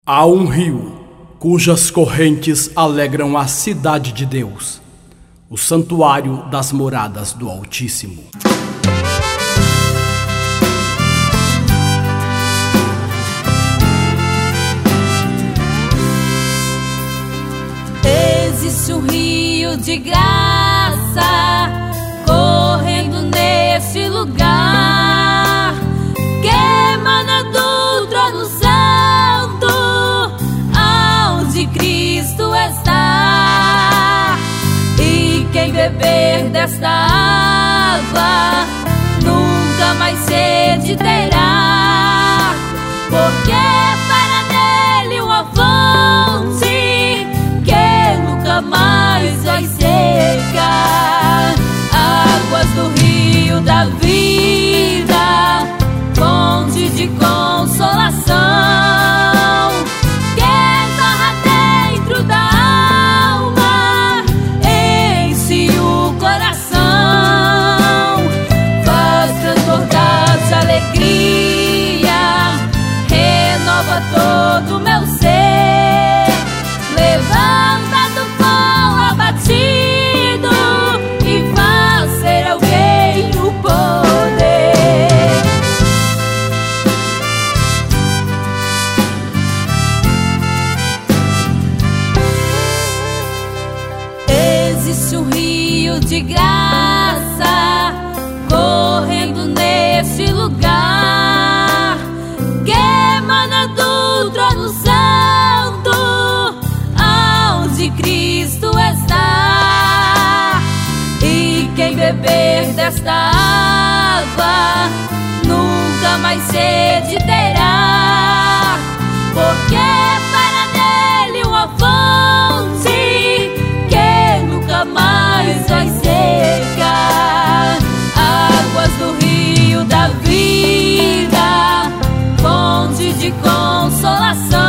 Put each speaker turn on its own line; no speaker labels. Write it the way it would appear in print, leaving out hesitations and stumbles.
Há um rio cujas correntes alegram a cidade de Deus, o santuário das moradas do Altíssimo.
Existe um rio de graça correndo neste lugar, que emana do trono santo, aonde Cristo está. E quem beber desta água nunca mais sede terá, porque para nele uma fonte que nunca mais vai secar. Águas do rio da vida, fonte de consolação, que jorra dentro da alma, enche o coração, faz transbordar de alegria, renova todo o meu ser, levanta do pão abatido e faz ser alguém o poder. Existe um rio de graça correndo neste lugar, que emana do trono santo, aonde Cristo está. E quem beber desta água nunca mais sede terá, porque para nele uma fonte que nunca mais vai secar. Águas do rio da vida, fonte de consolação,